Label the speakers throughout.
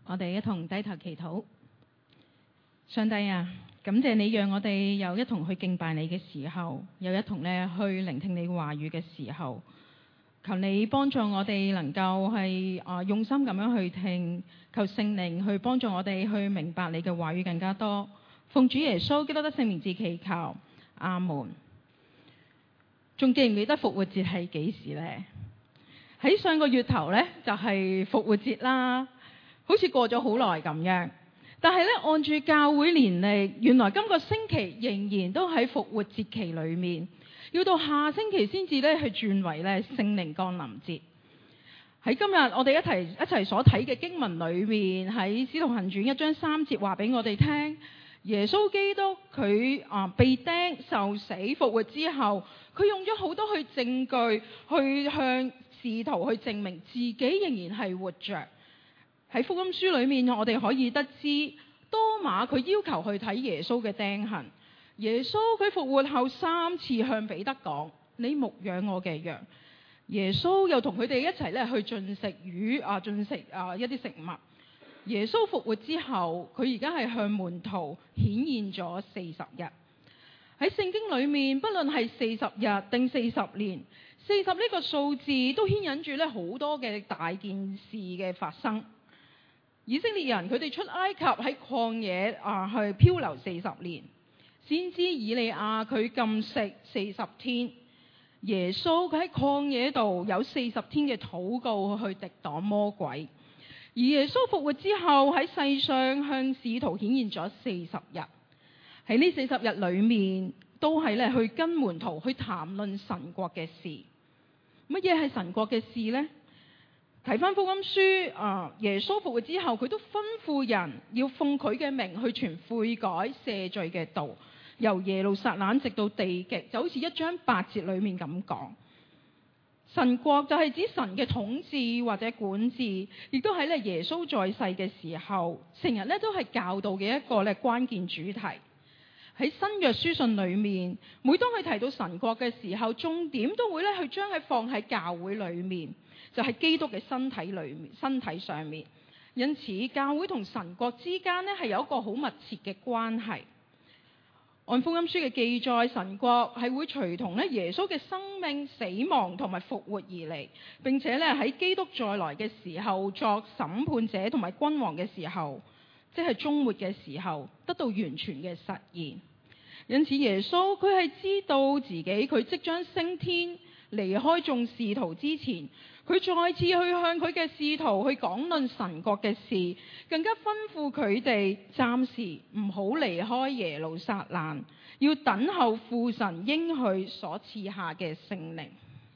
Speaker 1: 我哋一同低頭祈禱。上帝啊，感謝你讓我哋有一同去敬拜你嘅時候，有一同去聆聽你話語嘅時候，求你幫助我哋能夠係用心咁樣去聽，求聖靈去幫助我哋去明白你嘅話語更加多。奉主耶穌基督的聖名字祈求，阿門。仲記唔記得復活節係幾時呢？喺上個月頭呢，就係復活節啦，好似過咗好耐咁樣。但係呢，按住教會年曆，原來今個星期仍然都喺復活節期裏面，要到下星期先至呢去轉為呢聖靈降臨節。喺今日我哋一齊所睇嘅經文裏面，喺使徒行傳1章3節話俾我哋聽，耶穌基督佢被釘受死復活之後，佢用咗好多證據去向使徒去證明自己仍然係活着。喺福音書裏面，我哋可以得知多馬佢要求去睇耶穌嘅釘痕。耶穌佢復活後3次向彼得講：你牧養我嘅羊。耶穌又同佢哋一齊去進食魚進食一啲食物。耶穌復活之後，佢而家係向門徒顯現咗40日。喺聖經裏面，不論係40日定40年，40呢個數字都牽引住好多嘅大件事嘅發生。以色列人佢哋出埃及喺曠野去漂流40年，先知以利亞佢禁食40天，耶穌佢喺曠野度有40天嘅禱告去敵擋魔鬼。而耶穌復活之後喺世上向使徒顯現咗40日，喺呢40日裏面都係去跟門徒去談論神國嘅事。乜嘢係神國嘅事呢？睇翻福音書，耶穌復活之後，佢都吩咐人要奉佢嘅名去傳悔改赦罪嘅道，由耶路撒冷直到地極，就好似1章8節裏面咁講。神國就係指神嘅統治或者管治，亦都喺耶穌在世嘅時候，成日都係教導嘅一個關鍵主題。喺新約書信裏面，每當佢提到神國嘅時候，重點都會去將佢放喺教會裏面，就係基督嘅身體上面。因此，教會同神國之間係有一個好密切嘅關係。按福音書嘅記載，神國係會隨同耶穌嘅生命、死亡同埋復活而嚟，並且喺基督再來嘅時候作審判者同埋君王嘅時候，即係終末嘅時候得到完全嘅實現。因此耶穌佢係知道自己佢即將升天離開眾使徒之前，佢再次去向佢嘅使徒去講論神國嘅事，更加吩咐佢哋暫時唔好離開耶路撒冷，要等候父神應許所賜下嘅聖靈。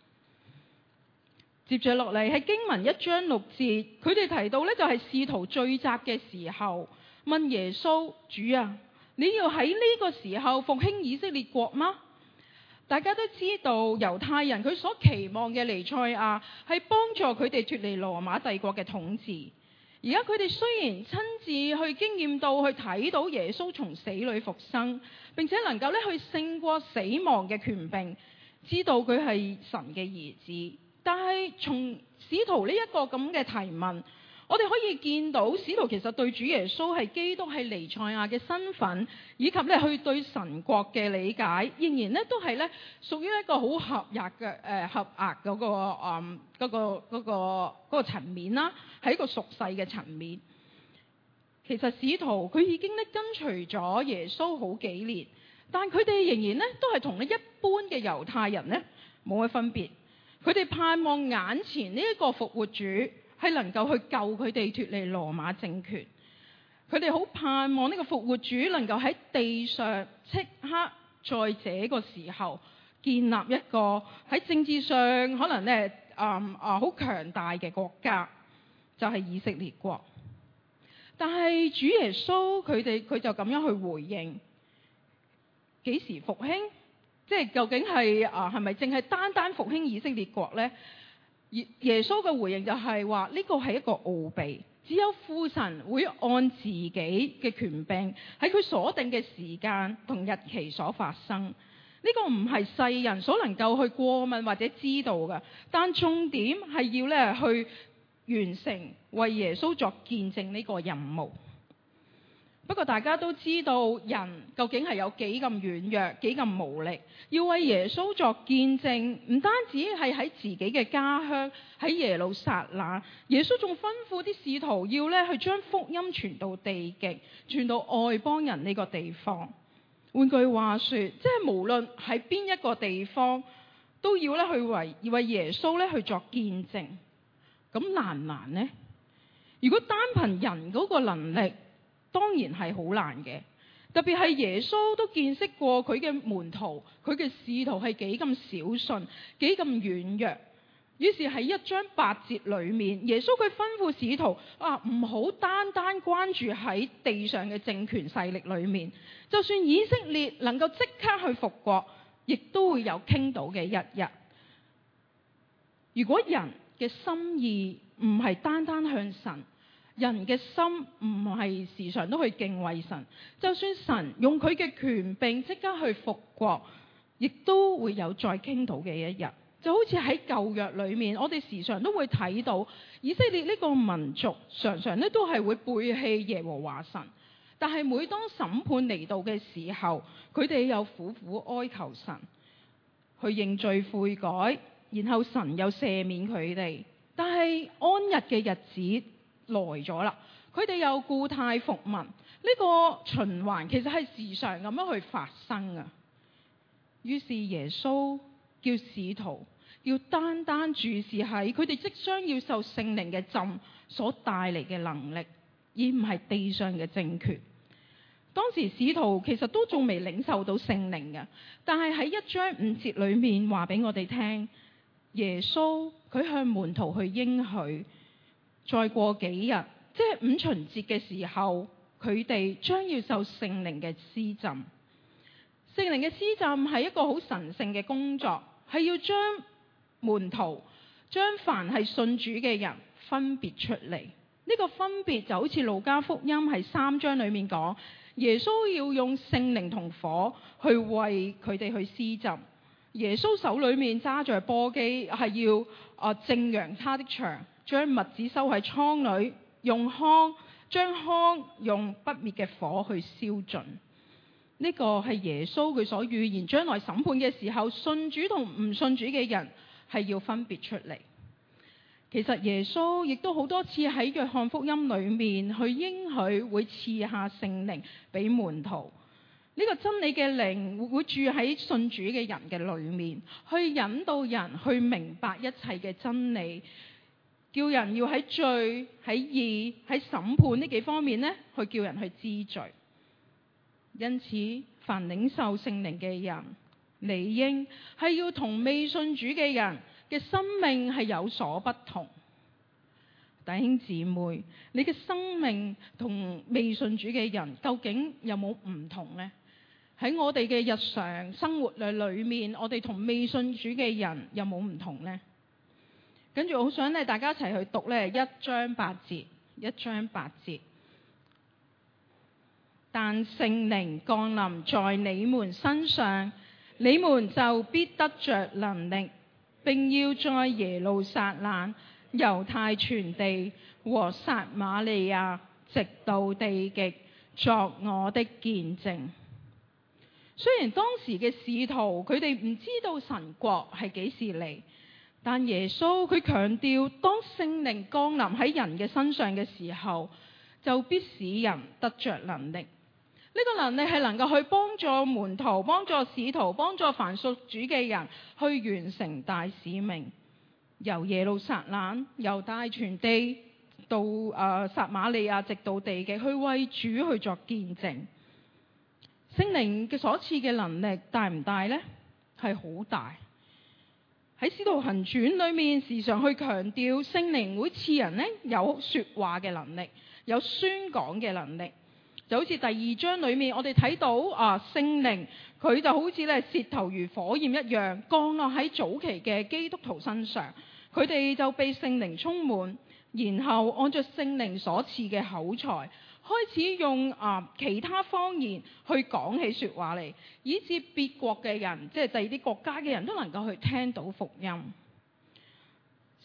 Speaker 1: 接着落嚟喺經文1章6節，佢哋提到就係使徒聚集嘅時候，問耶穌：主啊，你要喺呢個時候復興以色列國嗎？大家都知道猶太人佢所期望嘅彌賽亞係幫助佢哋脫離羅馬帝國嘅統治。而家佢哋雖然親自去經驗到去睇到耶穌從死裏復生，並且能夠去勝過死亡嘅權柄，知道佢係神嘅兒子，但係從使徒呢一個咁嘅提問，我哋可以見到使徒其實對主耶穌係基督係彌賽亞嘅身份，以及去對神國嘅理解，仍然都係屬於一個好狹隘嗰個層面啦，係一個屬世嘅層面。其實使徒佢已經跟隨咗耶穌好幾年，但佢哋仍然都係同一般嘅猶太人冇乜分別。佢哋盼望眼前呢一個復活主係能夠去救佢哋脫離羅馬政權，佢哋好盼望呢個復活主能夠喺地上即刻在這個時候建立一個喺政治上可能好強大嘅國家，就係以色列國。但係主耶穌佢就咁樣去回應，幾時復興？即係究竟係咪淨係單單復興以色列國呢？耶穌嘅回應就係話呢個係一個奧秘，只有父神會按自己嘅權柄喺佢所定嘅時間同日期所發生。呢個唔係世人所能夠去過問或者知道嘅，但重點係要去完成為耶穌作見證呢個任務。不過大家都知道人究竟係有幾咁軟弱，幾咁無力，要為耶穌作見證，唔單止係喺自己嘅家鄉，喺耶路撒冷，耶穌仲吩咐啲使徒要咧去將福音傳到地極，傳到外邦人呢個地方。換句話說，即係無論喺邊一個地方，都要咧去為耶穌咧去作見證。咁難唔難呢？如果單憑人嗰個能力，當然係好難嘅。特別係耶穌都見識過佢嘅門徒，佢嘅使徒係幾咁小信，幾咁軟弱。於是喺1章8節裏面，耶穌佢吩咐使徒唔好單單關注喺地上嘅政權勢力裏面，就算以色列能夠即刻去復國，亦都會有傾倒嘅一日。如果人嘅心意唔係單單向神，人嘅心唔係時常都去敬畏神，就算神用佢嘅權柄即刻去復國，亦都會有再傾倒嘅一日。就好似喺舊約裏面，我哋時常都會睇到以色列呢個民族常常都係會背棄耶和華神，但係每當審判嚟到嘅時候，佢哋又苦苦哀求神去認罪悔改，然後神又赦免佢哋。但係安逸嘅日子來咗啦，佢哋又故態復萌，呢個循環其實係時常咁樣去發生啊。於是耶穌叫使徒要單單注視喺佢哋即將要受聖靈嘅浸所帶嚟嘅能力，而唔係地上嘅政權。當時使徒其實都仲未領受到聖靈嘅，但係喺1章5節裏面話俾我哋聽，耶穌佢向門徒去應許，再過幾日，即係5旬節嘅時候，佢哋將要受聖靈嘅施浸。聖靈嘅施浸係一個好神聖嘅工作，係要將門徒，將凡係信主嘅人分別出嚟。呢個分別就好似路加福音係3章裏面講，耶穌要用聖靈同火去為佢哋去施浸。耶穌手裏面揸着簸箕，係要正揚他的場，將麥子收喺倉裏，將糠用不滅嘅火去燒盡。呢個係耶穌佢所預言將來審判嘅時候，信主同唔信主嘅人係要分別出嚟。其實耶穌亦都好多次喺約翰福音裏面去應許會賜下聖靈俾門徒。呢個真理嘅靈會住喺信主嘅人嘅裏面，去引導人去明白一切嘅真理，叫人要喺罪、喺義、喺審判呢幾方面呢，去叫人去知罪。因此，凡領受聖靈嘅人，理應係要同未信主嘅人嘅生命係有所不同。弟兄姊妹，你嘅生命同未信主嘅人究竟有冇唔同呢？喺我哋嘅日常生活裏面，我哋同未信主嘅人有冇唔同呢？跟住我好想大家一齊去讀1章8節，1章8節。但聖靈降臨在你們身上，你們就必得着能力，並要在耶路撒冷、猶太全地和撒瑪利亞直到地極作我的見證。雖然當時嘅使徒佢哋唔知道神國係幾時嚟，但耶穌佢強調，當聖靈降臨喺人嘅身上嘅時候，就必使人得着能力。呢個能力係能夠去幫助門徒、幫助使徒、幫助凡屬主嘅人去完成大使命，由耶路撒冷、猶大全地到撒瑪利亞直到地極，去為主去作見證。聖靈嘅所賜嘅能力大唔大呢？係好大。喺使徒行傳裏面，時常去強調聖靈會賜人有說話嘅能力，有宣講嘅能力。就好似第2章裏面，我哋睇到聖靈佢就好似舌頭如火焰一樣降落喺早期嘅基督徒身上，佢哋就被聖靈充滿，然後按照聖靈所賜嘅口才，開始用其他方言去講起說話嚟，以致別國嘅人，即係第二啲國家嘅人都能夠去聽到福音。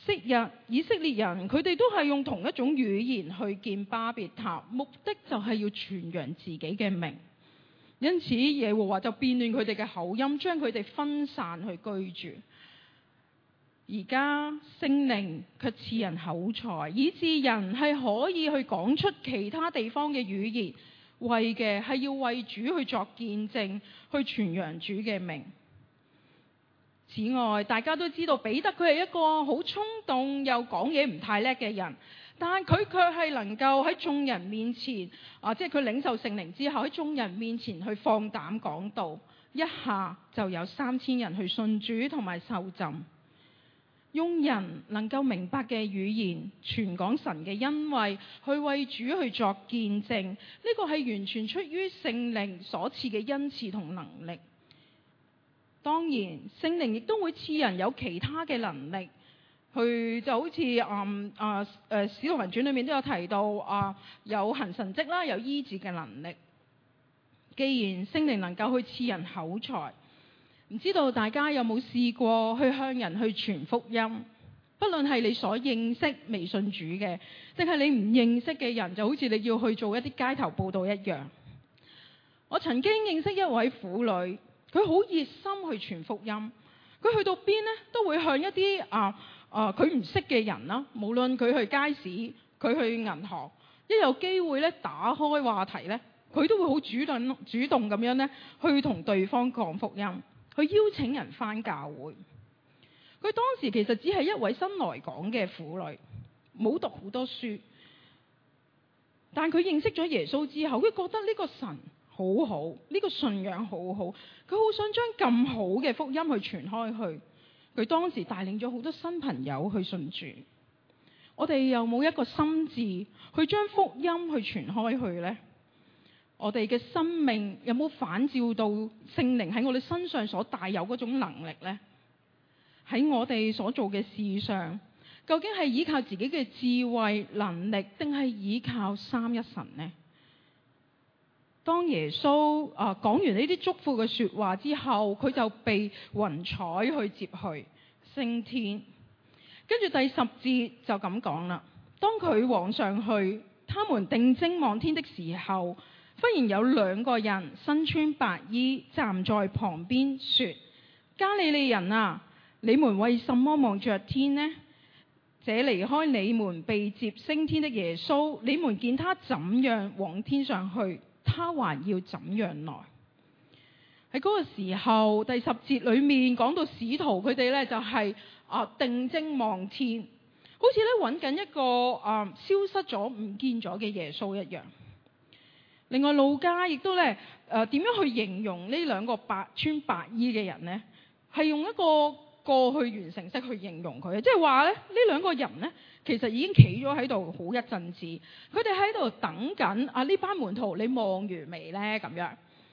Speaker 1: 昔日以色列人佢哋都係用同一種語言去建巴別塔，目的就係要傳揚自己嘅名。因此耶和華就變亂佢哋嘅口音，將佢哋分散去居住。而家聖靈卻賜人口才，以致人係可以去講出其他地方嘅語言，為嘅係要為主去作見證，去傳揚主嘅名。此外，大家都知道彼得佢係一個好衝動又講嘢唔太叻嘅人，但係佢卻係能夠喺眾人面前即係佢領受聖靈之後喺眾人面前去放膽講道，一下就有3000人去信主同埋受浸。用人能夠明白嘅語言傳講神嘅恩惠，去為主去作見證，呢個係完全出於聖靈所賜嘅恩賜同能力。當然聖靈亦都會賜人有其他嘅能力，去就好似使徒行傳裏面都有提到有行神蹟啦，有醫治嘅能力。既然聖靈能夠去賜人口才，唔知道大家有冇試過去向人去傳福音？不論係你所認識未信主嘅，定係你唔認識嘅人，就好似你要去做一啲街頭報道一樣。我曾經認識一位婦女，佢好熱心去傳福音。佢去到邊呢，都會向一啲佢唔識嘅人啦，無論佢去街市，佢去銀行，一有機會咧打開話題咧，佢都會好主動咁樣咧去同對方講福音，去邀請人返教會。佢當時其實只係一位新來港嘅婦女，冇讀好多書，但佢認識咗耶穌之後，佢覺得呢個神好好，呢個信仰好好，佢好想將咁好嘅福音去傳開去。佢當時帶領咗好多新朋友去信主。我哋有冇一個心志去將福音去傳開去呢？我哋嘅生命有冇反照到聖靈喺我哋身上所帶有嗰種能力呢？喺我哋所做嘅事上，究竟係依靠自己嘅智慧能力，定係依靠三一神呢？當耶穌講完呢啲祝福嘅說話之後，佢就被雲彩去接去升天。跟住第10節就咁講啦。當佢往上去，他們定睛望天的時候，忽然有2個人身穿白衣站在旁邊說：加利利人啊，你們為什麼望着天呢？這離開你們被接升天的耶穌，你們見他怎樣往天上去，他還要怎樣來。喺嗰個時候，第10節裏面講到使徒佢哋呢就係定睛望天，好似咧揾緊一個消失咗唔見咗嘅耶穌一樣。另外路加亦都咧點樣去形容呢2個穿白衣嘅人呢？係用一個過去完成式去形容佢，即係話咧呢2個人呢，其實已經企咗喺度好一陣子，佢哋喺度等緊呢班門徒，你望完未呢？咁樣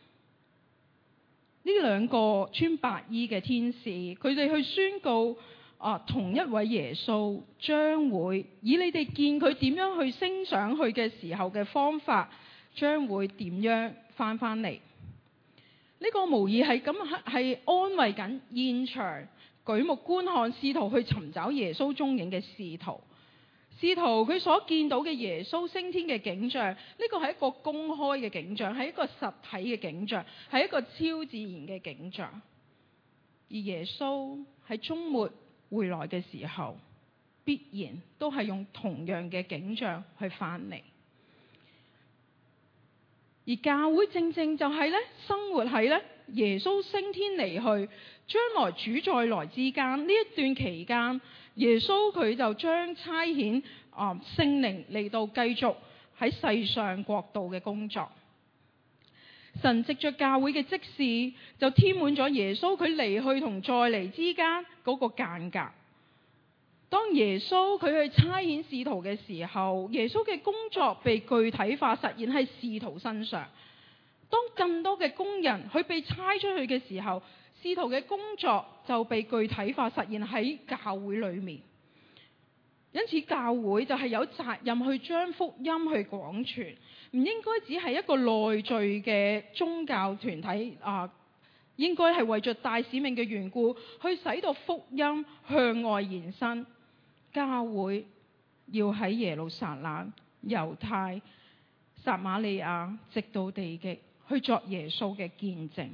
Speaker 1: 呢2個穿白衣嘅天使，佢哋去宣告同一位耶穌將會以你哋見佢點樣去升上去嘅時候嘅方法，將會點樣翻嚟。呢個無疑係係安慰緊現場舉目觀看試圖去尋找耶穌蹤影嘅使徒佢所見到嘅耶穌升天嘅景象，呢個係一個公開嘅景象，係一個實體嘅景象，係一個超自然嘅景象。而耶穌喺終末回來嘅時候，必然都係用同樣嘅景象去翻嚟。而教會正正就係生活喺耶穌升天離去，將來主再來之間，呢一段期間，耶穌佢就將差遣聖靈嚟到繼續喺世上國度嘅工作。神藉着教會嘅職事，就填滿咗耶穌佢離去同再嚟之間嗰個間隔。當耶穌佢去差遣使徒嘅時候，耶穌嘅工作被具體化實現喺使徒身上。當更多嘅工人去被差出去嘅時候，使徒嘅工作就被具體化實現喺教會裏面。因此教會就係有責任去將福音去廣傳，唔應該只係一個內聚嘅宗教團體應該係為着大使命嘅緣故，去使到福音向外延伸。 教會要喺耶路撒冷、猶太、撒瑪利亞直到地極去作耶穌嘅見證。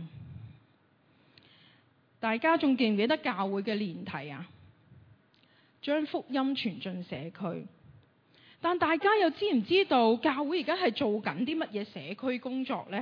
Speaker 1: 大家仲記唔記得教會嘅年題啊？將福音傳進社區。但大家又知唔知道教會而家係做緊啲乜嘢社區工作呢？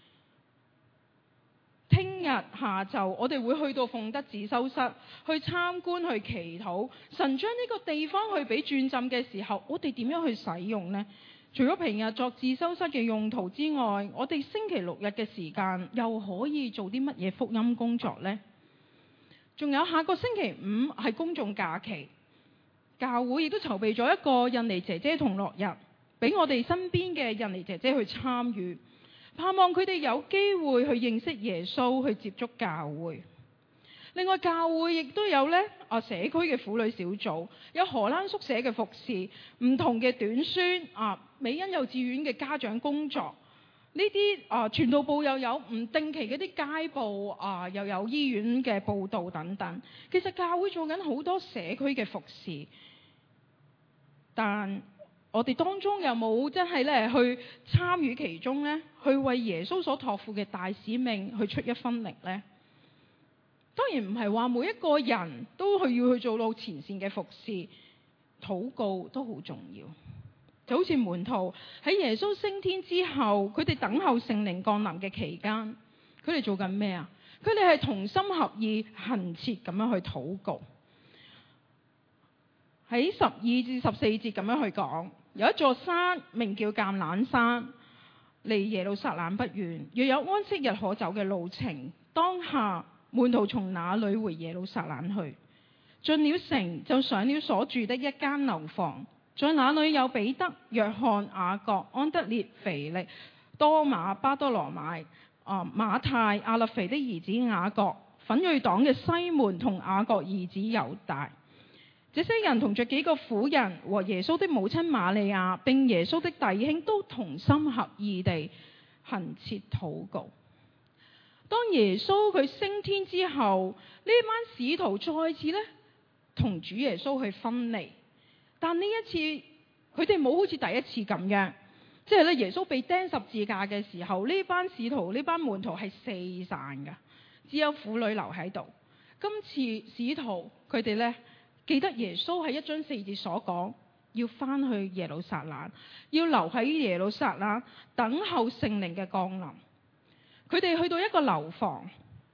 Speaker 1: 聽日下晝我哋會去到鳳德自修室去參觀、去祈禱。神將呢個地方去俾轉浸嘅時候，我哋點樣去使用呢？除咗平日作自修室嘅用途之外，我哋星期六日嘅時間又可以做啲乜嘢福音工作呢？仲有下個星期五係公眾假期，教會亦都籌備咗一個印尼姐姐同樂日，俾我哋身邊嘅印尼姐姐去參與，盼望佢哋有機會去認識耶穌，去接觸教會。另外教會亦都有社區嘅婦女小組，有荷蘭宿舍嘅服侍，唔同嘅短宣美恩幼稚園嘅家長工作。呢啲傳道部又有唔定期嗰啲街報又有醫院嘅報道等等。其實教會做緊好多社區嘅服侍，但我哋當中有冇真係去參與其中呢？去為耶穌所託付嘅大使命去出一分力呢？當然唔係話每一個人都要去做到前線嘅服侍，禱告都好重要。就好似門徒喺耶穌升天之後，佢哋等候聖靈降臨嘅期間，佢哋做緊咩啊？佢哋係同心合意、懇切咁樣去禱告。喺12至14節咁樣去講，有一座山名叫橄欖山，離耶路撒冷不遠，若有安息日可走嘅路程。當下門徒從那裏回耶路撒冷去，進了城就上了所住的一間樓房。在那裏有彼得、約翰、雅各、安德烈、腓力、多馬、巴多羅買、馬太、亞勒腓的兒子雅各、奮銳黨嘅西門同雅各兒子猶大。這些人同着幾個婦人和耶穌的母親瑪利亞並耶穌的弟兄都同心合意地懇切禱告。當耶穌佢升天之後，呢班使徒再次同主耶穌去分離。但呢一次佢哋冇好似第一次咁樣，即係耶穌被釘十字架嘅時候，呢班使徒、呢班門徒係四散噶，只有婦女留喺度。今次使徒佢哋記得耶穌喺1章4節所講，要翻去耶路撒冷，要留喺耶路撒冷等候聖靈嘅降臨。佢哋去到一個樓房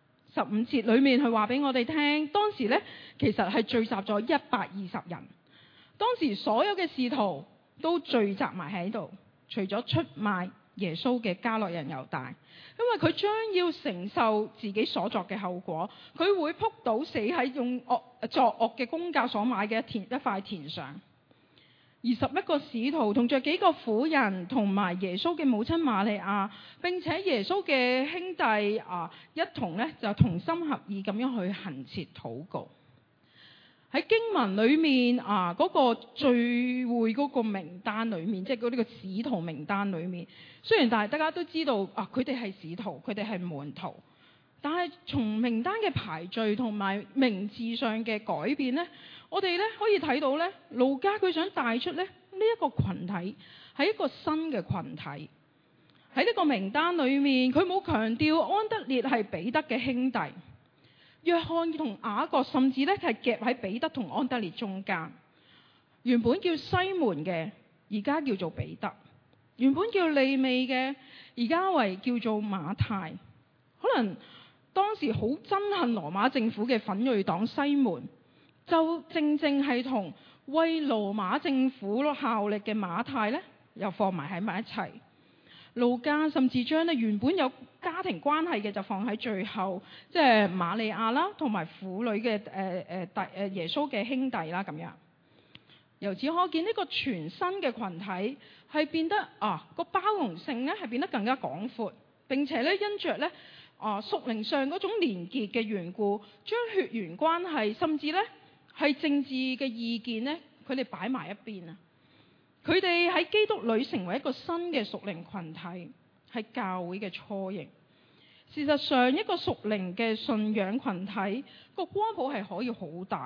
Speaker 1: ，15節裏面佢話俾我哋聽，當時其實係聚集咗120人。當時所有嘅使徒都聚集埋喺度，除咗出賣耶穌嘅加略人猶大，因為佢將要承受自己所作嘅後果，佢會仆倒死喺用作惡嘅工價所買嘅一塊田上。21個使徒同着幾個婦人同埋耶穌嘅母親瑪利亞，並且耶穌嘅兄弟一同就同心合意咁樣去懇切禱告。喺經文裏面嗰個聚會嗰個名單裏面，即係呢個使徒名單裏面，雖然大家都知道佢哋係使徒，佢哋係門徒，但係從名單嘅排序同埋名字上嘅改變呢，我哋可以睇到路加佢想帶出呢一個群體係一個新嘅群體。喺呢個名單裏面，佢冇強調安德烈係彼得嘅兄弟。約翰同雅各甚至係夾喺彼得同安德烈中間。原本叫西門嘅，而家叫做彼得；原本叫利未嘅，而家為叫做馬太。可能當時好憎恨羅馬政府嘅奮銳黨西門，就正係同為羅馬政府效力嘅馬太又放埋喺埋一齊。路加甚至將原本有家庭關係嘅就放喺最後，即係瑪利亞啦，同埋婦女嘅耶穌嘅兄弟啦咁樣。由此可見，呢個全新嘅群體係變得個包容性係變得更加廣闊，並且因着屬靈上嗰種連結嘅緣故，將血緣關係甚至係政治嘅意見佢哋擺埋一邊啊！佢哋喺基督裏成為一個新嘅屬靈群體，係教會嘅雛形。事實上，一個屬靈嘅信仰群體個光譜係可以好大，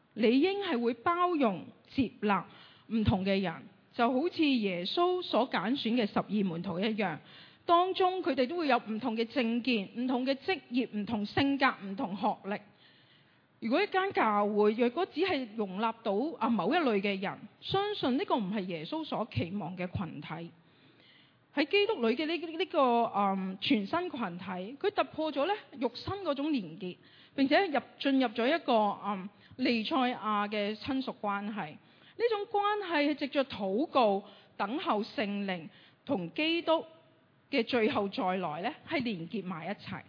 Speaker 1: 理應係會包容接納唔同嘅人，就好似耶穌所揀選嘅12門徒一樣。當中佢哋都會有唔同嘅政見、唔同嘅職業、唔同性格、唔同學歷。如果一間教會若果只係容納到某一類嘅人，相信呢個唔係耶穌所期望嘅群體。喺基督裏嘅呢個全新群體，佢突破咗肉身嗰種連結，並且進入咗一個彌賽亞嘅親屬關係。呢種關係係藉着禱告、等候聖靈同基督嘅最後再來係連結埋一齊。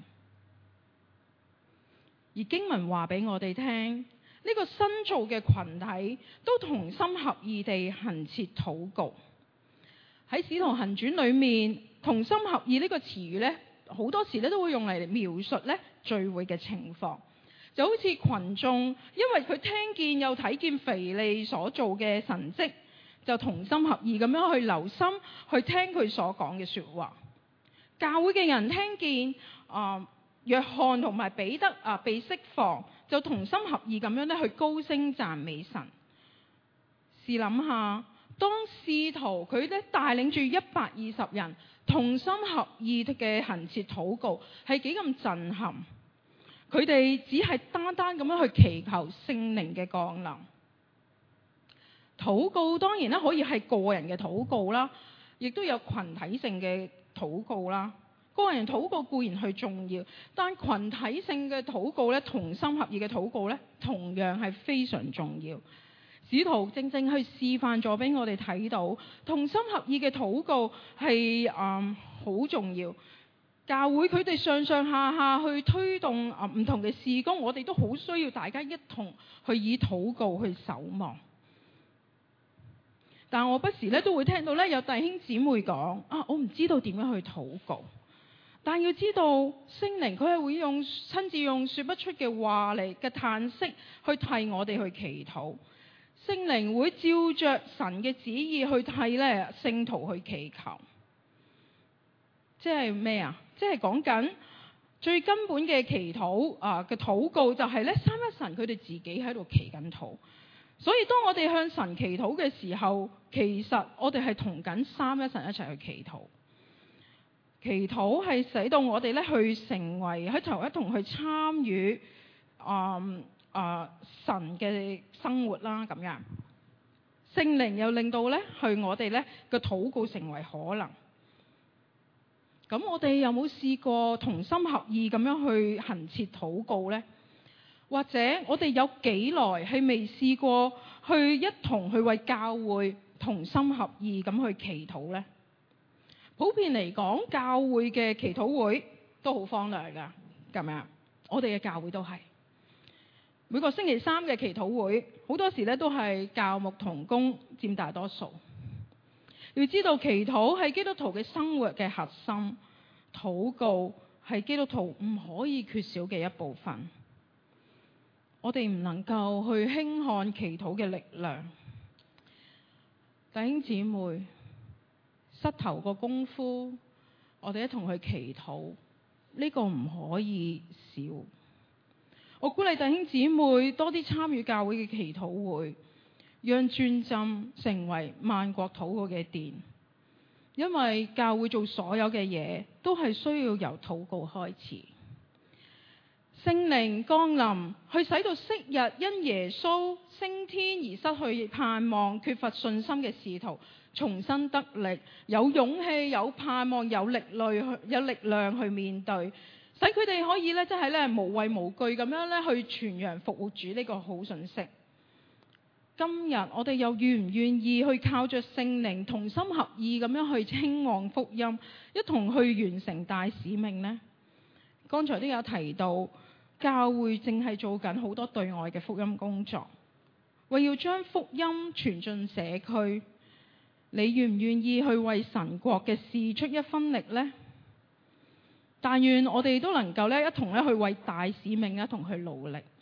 Speaker 1: 而經文話俾我哋聽，呢個新造嘅群體都同心合意地恆切禱告。喺使徒行傳裏面，同心合意呢個詞語好多時都會用嚟描述聚會嘅情況。就好似群眾因為佢聽見又睇見腓利所做嘅神蹟，就同心合意咁樣去留心去聽佢所講嘅說話。教會嘅人聽見約翰同埋彼得被釋放，就同心合意咁樣去高聲讚美神。試諗下，當使徒佢帶領住120人同心合意嘅恆切禱告，係幾咁震撼。佢哋只係單單咁樣去祈求聖靈嘅降臨。禱告當然可以係個人嘅禱告啦，亦都有群體性嘅禱告啦。個人禱告固然係重要，但群體性嘅禱告同心合意嘅禱告同樣係非常重要。使徒正正去示範咗俾我哋睇到，同心合意嘅禱告係好重要。教會佢哋上上下下去推動唔同嘅事工，我哋都好需要大家一同去以禱告去守望。但我不時都會聽到有弟兄姊妹講我唔知道點樣去禱告。但要知道聖靈佢係會親自用說不出嘅話嚟嘅嘆息去替我哋去祈禱。聖靈會照着神嘅旨意去替聖徒去祈求。即係咩啊？即係講緊最根本嘅祈禱嘅禱告就係三一神佢哋自己喺度祈緊禱。所以當我哋向神祈禱嘅時候，其實我哋係同緊三一神一齊去祈禱。祈禱係使到我哋去成為一同去參與神嘅生活啦，咁樣聖靈又令到去我哋個禱告成為可能。咁我哋有冇試過同心合意咁樣去恆切禱告呢？或者我哋有幾耐係未試過去一同去為教會同心合意咁去祈禱呢？普遍嚟講，教會嘅祈禱會都好荒涼噶，咁樣我哋嘅教會都係每個星期三嘅祈禱會，好多時都係教牧同工佔大多數。要知道祈禱係基督徒嘅生活嘅核心，禱告係基督徒唔可以缺少嘅一部分。我哋唔能夠去輕看祈禱嘅力量。弟兄姊妹，膝頭個功夫，我哋一同去祈禱，呢個唔可以少。我鼓勵弟兄姊妹多啲參與教會嘅祈禱會，讓轉浸成為萬國禱告嘅殿。因為教會做所有嘅嘢都係需要由禱告開始。聖靈降臨，去使到昔日因耶穌升天而失去盼望、缺乏信心嘅使徒重新得力，有勇氣、有盼望、有力量去面對，使佢哋可以真係無畏無懼咁樣去傳揚復活主呢個好信息。今日我哋又願唔願意去靠着聖靈同心合意咁樣去興旺福音，一同去完成大使命呢？剛才都有提到，教會正係做緊好多對外嘅福音工作，為要將福音傳進社區。你願唔願意去為神國嘅事出一分力呢？但願我哋都能夠一同去為大使命一同去努力。